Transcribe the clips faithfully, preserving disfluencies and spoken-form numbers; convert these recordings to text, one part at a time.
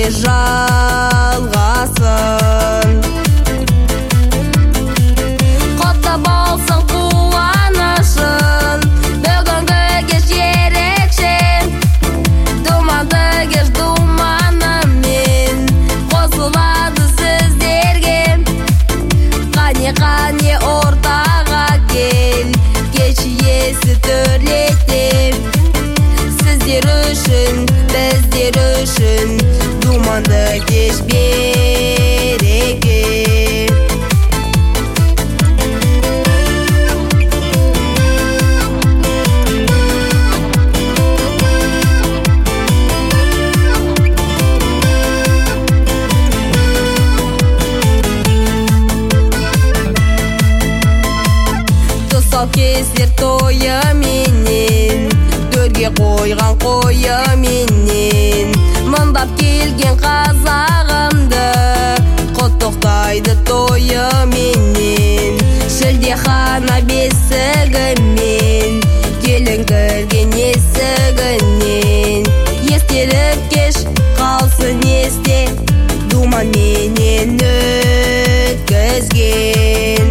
жалғасын. Құтты болсын қуанышың, бүгінгі кеш ерекше. Думанды кеш думанымен қосылады сіздерге. Қане қане ортаға кел, кеш иесі төрлетіп. Сіздер үшін, біздер үшін думанды кеш береке. Тұсаукесер тойы менен, төрге қойған қойы менен, мындап келген қазағымды құттықтайды тойы менен. Шілдехана бесігімен, келін кірген есігінен. Естелік кеш қалсын есте, думан менен өткізген.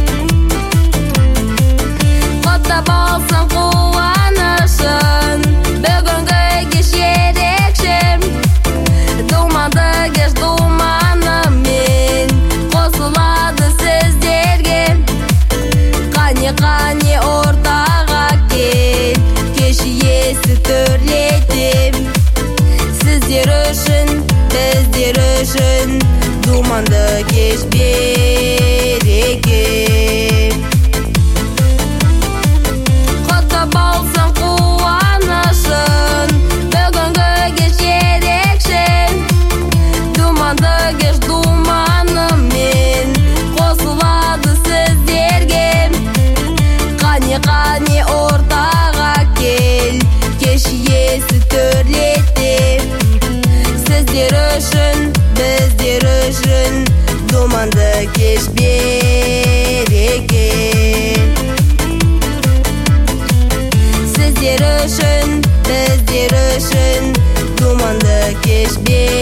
Құтты болсын қуанышың, бүгінгі кеш ерекше. Думанды кеш думанымен қосылады сіздерге. Қане қане ортаға кел, кеш иесі төрлетіп. Сіздер үшін, біздер үшін думанды кеш береке. Құтты болсын қуанышың, бүгінгі кеш ерекше. Думанды кеш думанымен қосылады сіздерге. Қане қане ортаға кел, кеш иесі төрлетіп. Сіздер үшін, біздер үшін думанды кеш береке. Сіздер үшін, біздер үшін думанды кеш береке.